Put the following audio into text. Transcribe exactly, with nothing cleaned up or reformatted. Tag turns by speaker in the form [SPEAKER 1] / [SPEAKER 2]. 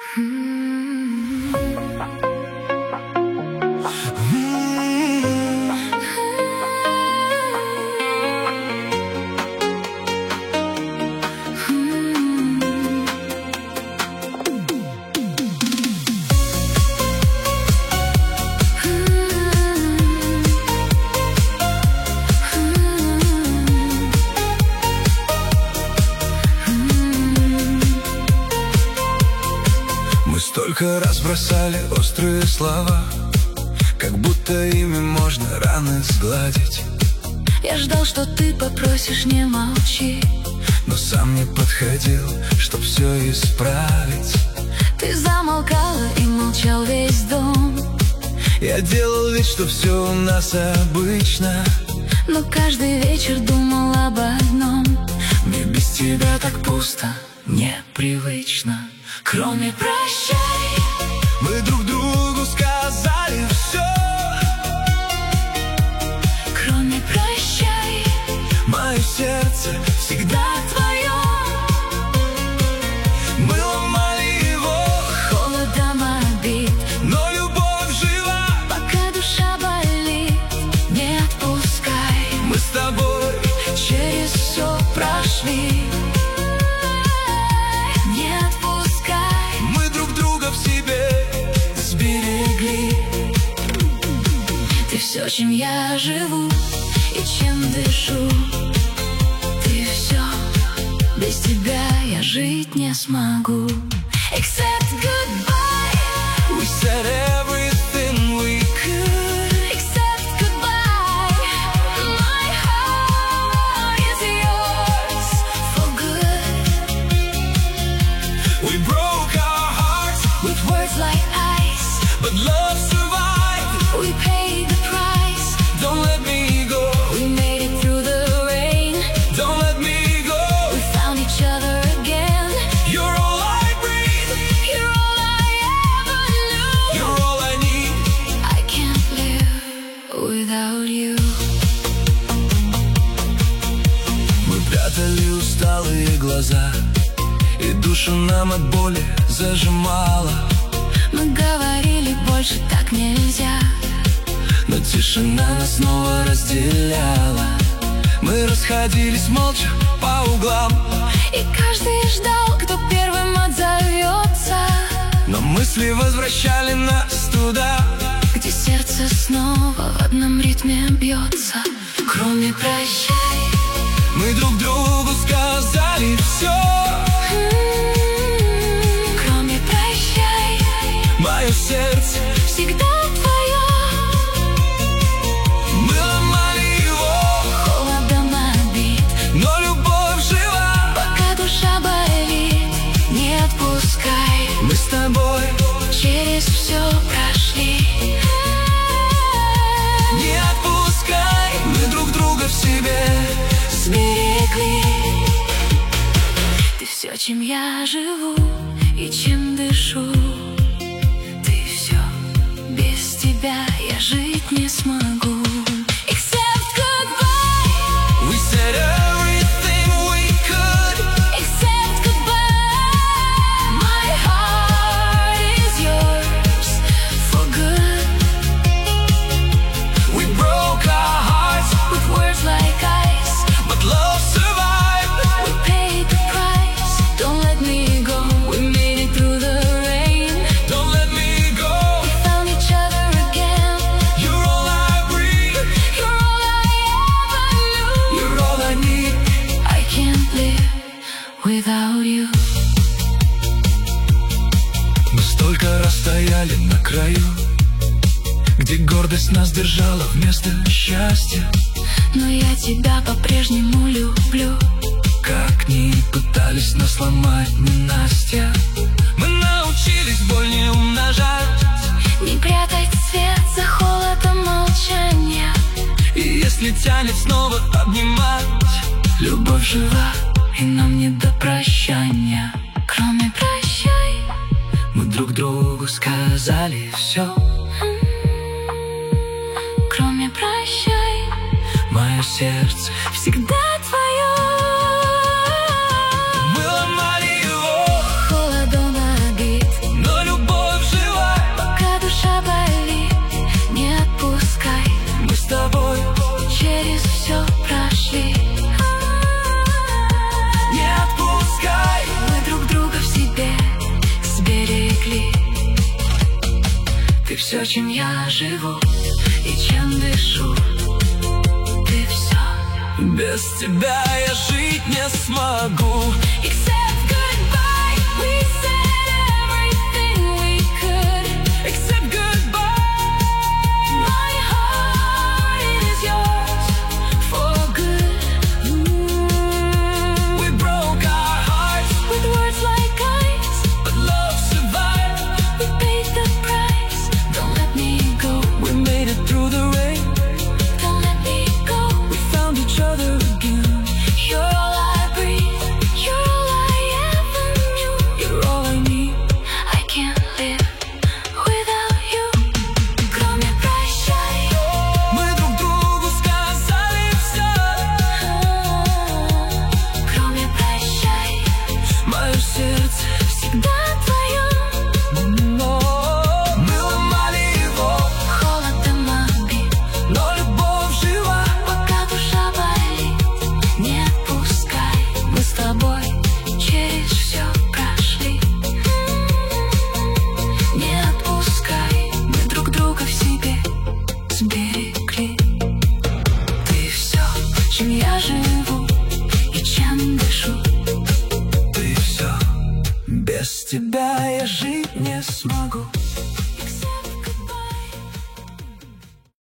[SPEAKER 1] Столько раз бросали острые слова, как будто ими можно раны сгладить.
[SPEAKER 2] Я ждал, что ты попросишь, не молчи,
[SPEAKER 1] но сам не подходил, чтоб все исправить.
[SPEAKER 2] Ты замолкала и молчал весь дом.
[SPEAKER 1] Я делал вид, что все у нас обычно,
[SPEAKER 2] но каждый вечер думал об одном:
[SPEAKER 1] мне без тебя так пусто,
[SPEAKER 2] непривычно.
[SPEAKER 1] Кроме прощай, мы друг другу сказали все.
[SPEAKER 2] Кроме прощай,
[SPEAKER 1] мое сердце всегда твое. Мы ломали его
[SPEAKER 2] холодом обид,
[SPEAKER 1] но любовь жива,
[SPEAKER 2] пока душа болит. Не отпускай,
[SPEAKER 1] мы с тобой
[SPEAKER 2] через все прошли. Все, чем я живу и чем дышу, ты все, без тебя я жить не смогу. Except goodbye,
[SPEAKER 1] we said everything we could.
[SPEAKER 2] Except goodbye, my heart is yours for good.
[SPEAKER 1] We broke our hearts
[SPEAKER 2] with words like ice,
[SPEAKER 1] but love survived.
[SPEAKER 2] We paid the price.
[SPEAKER 1] Don't let me go.
[SPEAKER 2] We made it through the rain.
[SPEAKER 1] Don't let me go.
[SPEAKER 2] We found each other again.
[SPEAKER 1] You're all I breathe.
[SPEAKER 2] You're all I ever knew.
[SPEAKER 1] You're all I need.
[SPEAKER 2] I can't live without you.
[SPEAKER 1] Мы прятали усталые глаза, и душу нам от боли зажимала.
[SPEAKER 2] Мы говорили, больше так нельзя,
[SPEAKER 1] но тишина нас снова разделяла. Мы расходились молча по углам,
[SPEAKER 2] и каждый ждал, кто первым отзовется.
[SPEAKER 1] но мысли возвращали нас туда,
[SPEAKER 2] где сердце снова в одном ритме бьется.
[SPEAKER 1] Кроме прощай, мы друг другу сказали все.
[SPEAKER 2] Кроме прощай,
[SPEAKER 1] мое сердце
[SPEAKER 2] всегда твое.
[SPEAKER 1] Мы ломали его
[SPEAKER 2] холодом обид,
[SPEAKER 1] но любовь жива,
[SPEAKER 2] пока душа болит. Не отпускай,
[SPEAKER 1] мы с тобой
[SPEAKER 2] через все прошли.
[SPEAKER 1] не отпускай, мы друг друга в себе
[SPEAKER 2] сберегли. Ты все, чем я живу и чем дышу, ты все, без тебя я жить не смогу. Except goodbye,
[SPEAKER 1] we said everything we could.
[SPEAKER 2] except goodbye, my heart is yours for good.
[SPEAKER 1] We broke our hearts
[SPEAKER 2] With words like ice,
[SPEAKER 1] but love survived.
[SPEAKER 2] we paid the price. Don't let me go, we made it through the rain.
[SPEAKER 1] Don't let me go.
[SPEAKER 2] We found each other again.
[SPEAKER 1] You're all I breathe.
[SPEAKER 2] You're all I ever knew.
[SPEAKER 1] You're all I need.
[SPEAKER 2] I can't live without you.
[SPEAKER 1] Мы столько раз стояли на краю, где гордость нас держала вместо счастья.
[SPEAKER 2] Но я тебя по-прежнему люблю.
[SPEAKER 1] Как ни пытались нас сломать ненастья, мы научились боль не умножать.
[SPEAKER 2] Не прятать свет за холодом молчания.
[SPEAKER 1] И если тянет снова обнимать,
[SPEAKER 2] Любовь жива, и нам не до прощания. Кроме прощай,
[SPEAKER 1] мы друг другу сказали все.
[SPEAKER 2] кроме прощай,
[SPEAKER 1] Мое сердце
[SPEAKER 2] всегда твое.
[SPEAKER 1] мы ломали его
[SPEAKER 2] Холодом обид, все, чем я живу и чем дышу. Ты все.
[SPEAKER 1] Без тебя я жить не смогу.
[SPEAKER 2] Except goodbye, we said everything we could.
[SPEAKER 1] Except goodbye.
[SPEAKER 2] My heart is yours for good.
[SPEAKER 1] Mm, we broke our hearts
[SPEAKER 2] with words like ice,
[SPEAKER 1] but love survived.
[SPEAKER 2] We paid the price. Don't let me go.
[SPEAKER 1] We made it through the rain.
[SPEAKER 2] Don't let me go.
[SPEAKER 1] We found each other again.
[SPEAKER 2] You're all I breathe. You're all I ever knew.
[SPEAKER 1] You're all I need.
[SPEAKER 2] I can't live without you. Кроме прощай.
[SPEAKER 1] Мы друг другу сказали все.
[SPEAKER 2] Кроме прощай.
[SPEAKER 1] Мое сердце
[SPEAKER 2] Всегда твое.
[SPEAKER 1] но мы ломали его.
[SPEAKER 2] Холодом обид.
[SPEAKER 1] Но любовь жива.
[SPEAKER 2] Пока душа болит, не отпускай. Мы с тобой через все прошли. Не отпускай. Мы друг друга в себе сберегли. Ты все, чем я живу и чем дышу.
[SPEAKER 1] Ты все. Без тебя я жить не смогу.